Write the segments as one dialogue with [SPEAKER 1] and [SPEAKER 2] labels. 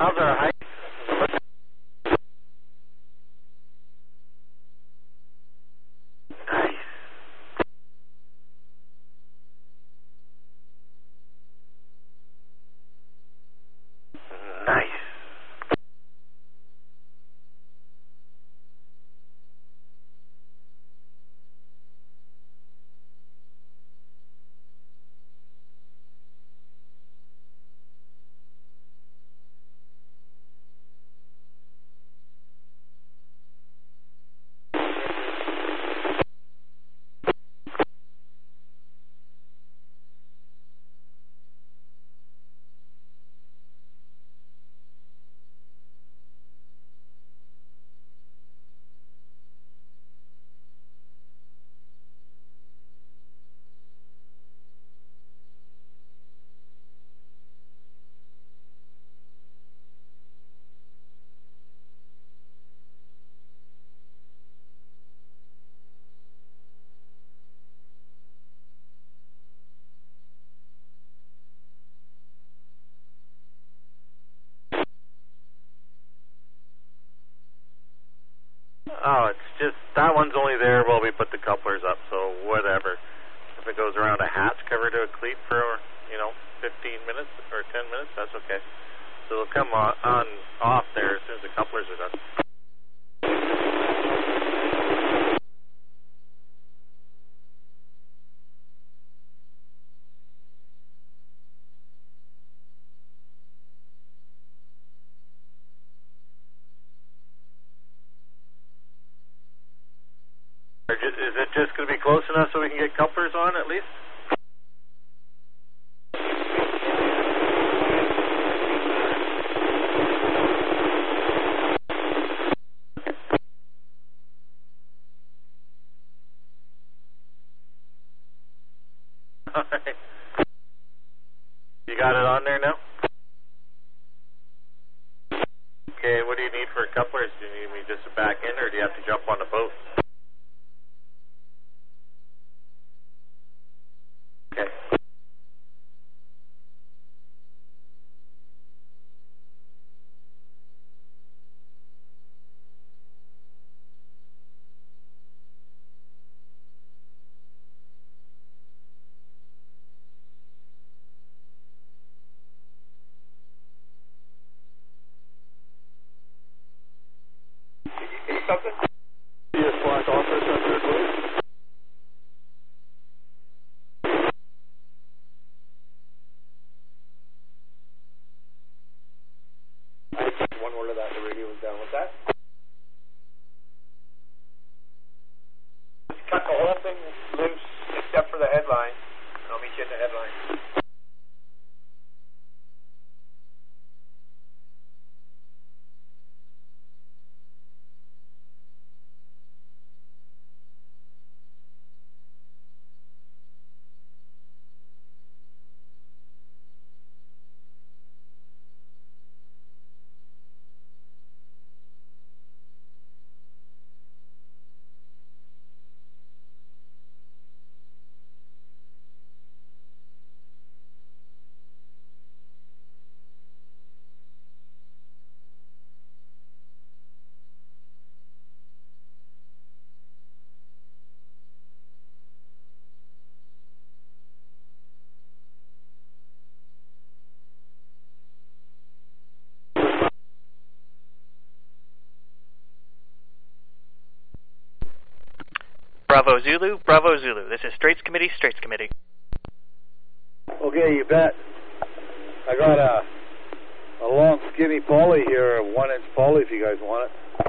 [SPEAKER 1] How's our height? Nice. Nice. Oh, it's just, that one's only there while we put the couplers up, so whatever. If it goes around a hatch cover to a cleat for, 15 minutes or 10 minutes, that's okay. So it'll come on off there as soon as the couplers are done. Is it just going to be close enough so we can get couplers on at least? Alright. You got it on there now? Okay, what do you need for couplers? Do you need me just to back in, or do you have to jump on the boat? Okay.
[SPEAKER 2] Something? Yes, black office under please. I just one word of that, the radio was down. What's that? Just cut the whole thing loose except for the headline. I'll meet you at the headline.
[SPEAKER 3] Bravo Zulu, Bravo Zulu. This is Straits Committee, Straits Committee.
[SPEAKER 4] Okay, you bet. I got a long skinny poly here, a 1-inch poly if you guys want it.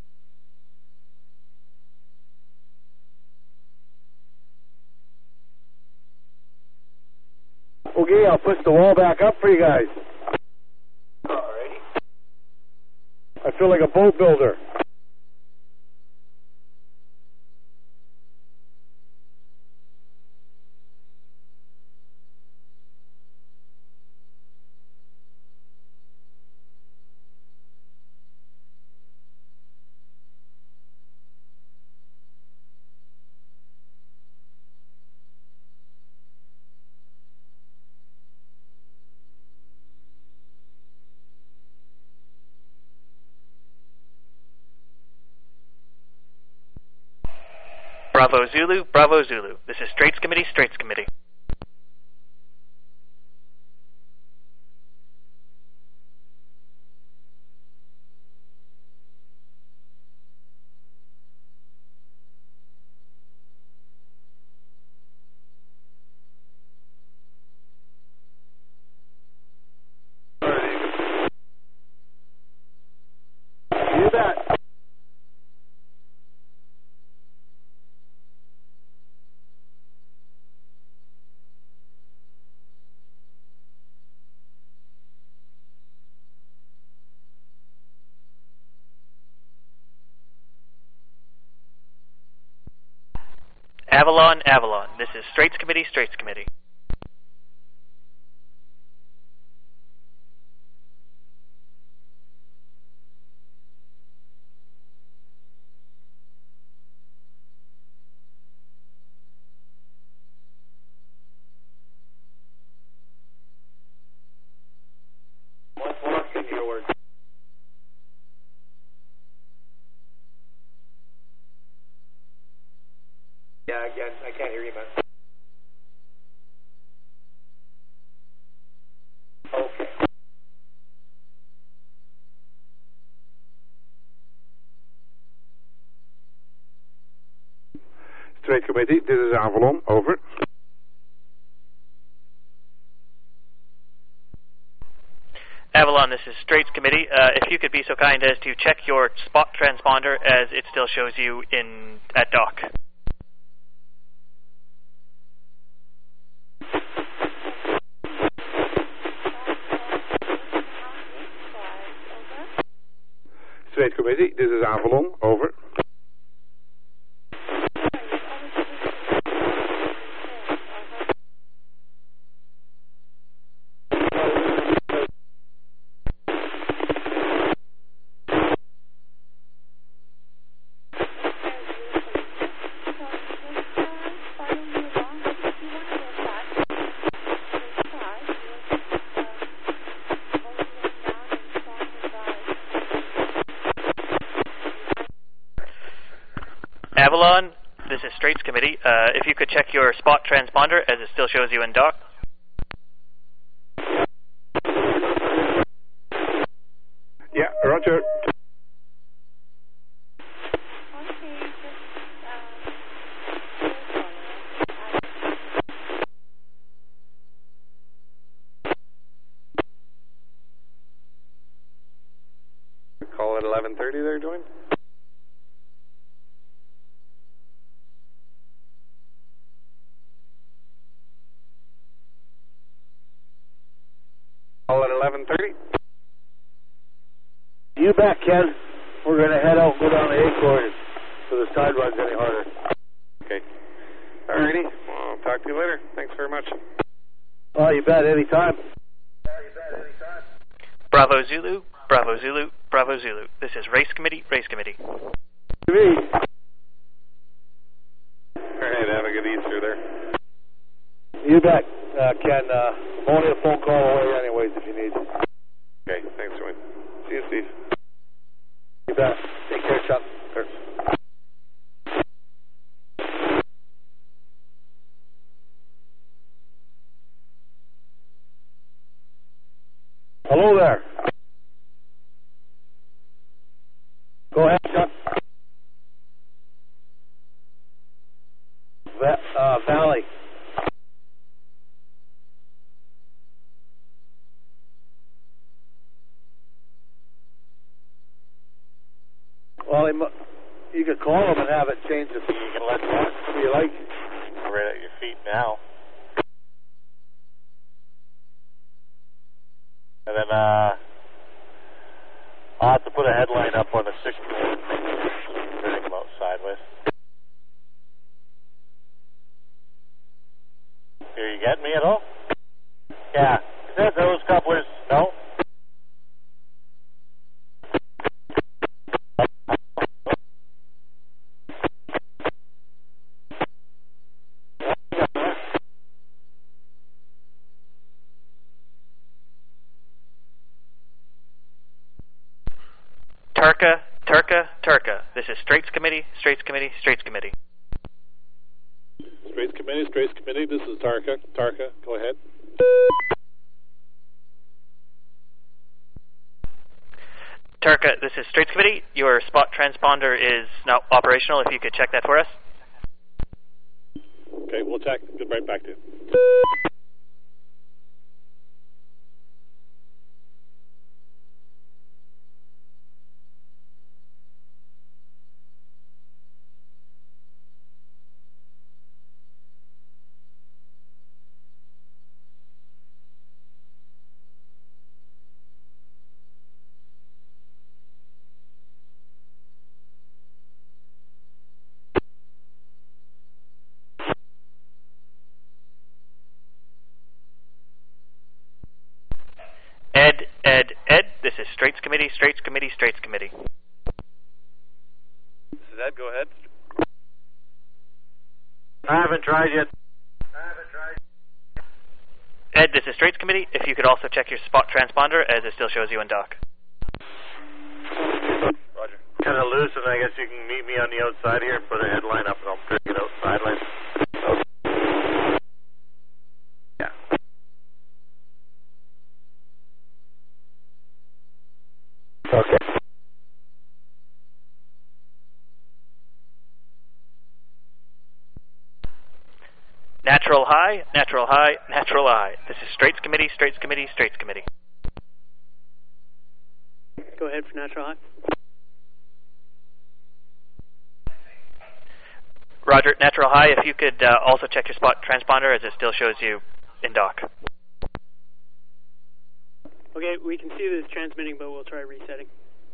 [SPEAKER 4] Okay, I'll push the wall back up for you guys.
[SPEAKER 2] Alrighty.
[SPEAKER 4] I feel like a boat builder.
[SPEAKER 3] Bravo Zulu, Bravo Zulu. This is Straits Committee, Straits Committee.
[SPEAKER 4] You bet.
[SPEAKER 3] Avalon, Avalon. This is Straits Committee, Straits Committee.
[SPEAKER 4] One more in your word.
[SPEAKER 2] Yeah, again, I can't hear you, man.
[SPEAKER 4] Okay. Straight Committee, this is Avalon, over.
[SPEAKER 3] Avalon, this is Straits Committee. If you could be so kind as to check your spot transponder as it still shows you at dock.
[SPEAKER 4] Straight Committee, this is Avalon, over.
[SPEAKER 3] Avalon, this is Straits Committee. If you could check your spot transponder as it still shows you in dock.
[SPEAKER 4] Yeah, roger. Call it 11:30 there, Join. Call at 11:30. You bet, Ken. We're going to head out and go down the Acorn so the side runs any harder. Okay. Alrighty. Well, I'll talk to you later. Thanks very much. Oh, you bet. Anytime.
[SPEAKER 3] Bravo Zulu, Bravo Zulu, Bravo Zulu. This is Race Committee, Race Committee.
[SPEAKER 4] To me. Alright, have a good Easter there. You bet, Ken. I'm only a phone call away anyways if you need. Okay, thanks, Join. See you, Steve. You bet. Take care, Chuck. Sure. Hello there. Go ahead, Chuck. Valley. Well, you could call them and have it changed if you can let that if you like.
[SPEAKER 1] Right at your feet now. And then I'll have to put a headline up on the 61. Bring them out sideways. Here, you get me at all? Yeah. Is that those couplers? No?
[SPEAKER 3] Turka. This is Straits Committee, Straits Committee, Straits Committee.
[SPEAKER 4] Straits Committee, this is Tarka. Tarka, go ahead.
[SPEAKER 3] Tarka, this is Straits Committee. Your spot transponder is now operational. If you could check that for us.
[SPEAKER 4] Okay, we'll check. Get right back to you.
[SPEAKER 3] Ed, this is Straits Committee. This
[SPEAKER 4] is Ed, go ahead.
[SPEAKER 1] I haven't tried yet.
[SPEAKER 3] Ed, this is Straits Committee. If you could also check your spot transponder, as it still shows you in dock.
[SPEAKER 4] Roger.
[SPEAKER 1] Kind of loose, and I guess you can meet me on the outside here and put a headline up, and I'll bring it out sideline. Yeah. Okay.
[SPEAKER 3] Natural high. This is Straits Committee.
[SPEAKER 5] Go ahead for natural high.
[SPEAKER 3] Roger, natural high. If you could also check your spot transponder, as it still shows you in dock.
[SPEAKER 5] Okay, we can see that it's transmitting, but we'll try resetting.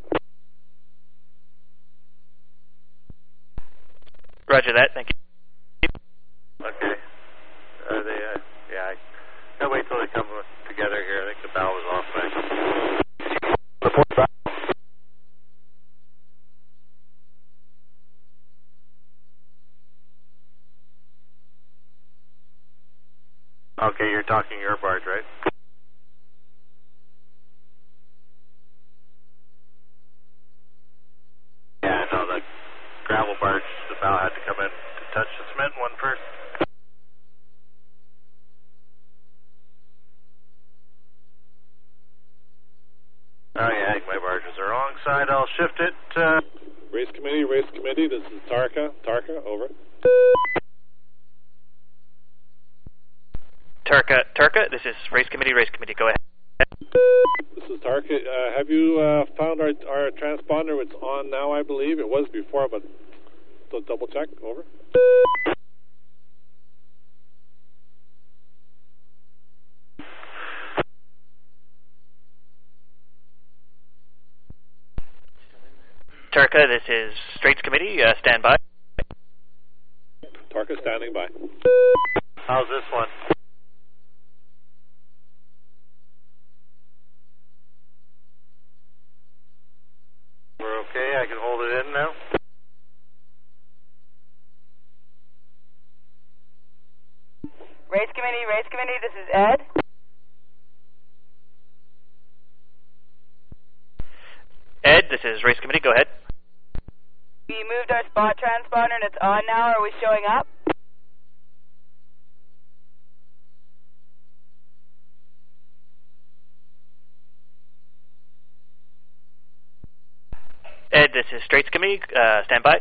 [SPEAKER 3] Roger that. Thank you.
[SPEAKER 1] Okay. Yeah, I gotta wait till they come together here. I think the valve is off. Okay, you're talking your barge, right? Yeah, no, the gravel barge, the valve had to come in to touch the cement one first. Oh yeah, I think my barge is the wrong side. I'll shift it.
[SPEAKER 4] Race committee, this is Tarka. Tarka, over.
[SPEAKER 3] Tarka, this is Race Committee. Go ahead.
[SPEAKER 4] This is Tarka. Have you found our transponder? It's on now, I believe. It was before, but double check. Over.
[SPEAKER 3] Tarka, this is Straits Committee. Stand by.
[SPEAKER 4] Tarka, standing by.
[SPEAKER 1] How's this one? We're okay. I can hold it in now.
[SPEAKER 6] Race Committee, this is Ed.
[SPEAKER 3] Ed, this is Race Committee. Go ahead.
[SPEAKER 6] We moved our spot transponder and it's on now. Are we showing up?
[SPEAKER 3] Ed, this is Straits Committee. Stand by.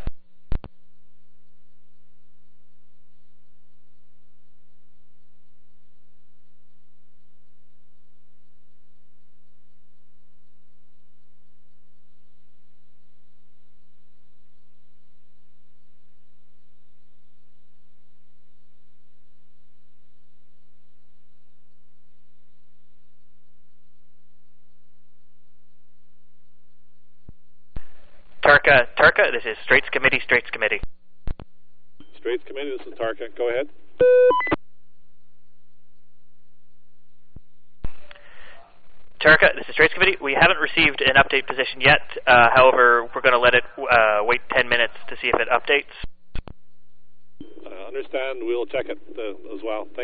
[SPEAKER 3] Tarka, this is Straits Committee.
[SPEAKER 4] Straits Committee, this is Tarka. Go ahead.
[SPEAKER 3] Tarka, this is Straits Committee. We haven't received an update position yet. However, we're going to let it wait 10 minutes to see if it updates.
[SPEAKER 4] Understand. We'll check it as well. Thank you.